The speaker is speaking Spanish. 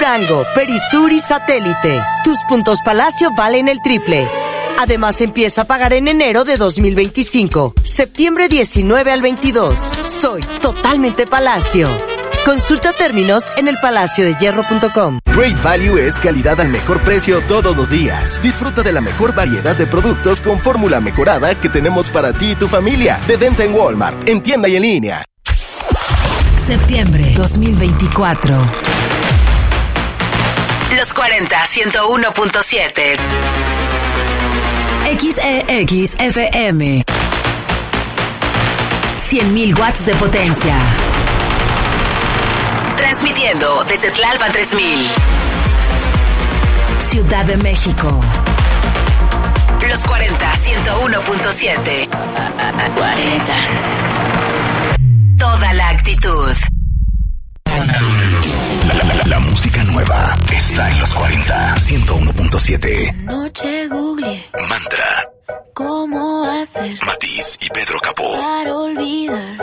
Durango, Perisur y Satélite. Tus puntos Palacio valen el triple. Además, empieza a pagar en enero de 2025, septiembre 19 al 22. Soy totalmente Palacio. Consulta términos en elpalaciodehierro.com. Great Value es calidad al mejor precio todos los días. Disfruta de la mejor variedad de productos con fórmula mejorada que tenemos para ti y tu familia. De venta en Walmart, en tienda y en línea. Septiembre 2024. Los 40, 101.7. XEXFM. 100.000 watts de potencia. Transmitiendo desde Tlalpan 3000. Ciudad de México. Los 40, 101.7. 40. Toda la actitud. La música nueva está en los 40, 101.7. Noche googleé Mantra, cómo hacer Matiz y Pedro Capó. para olvidar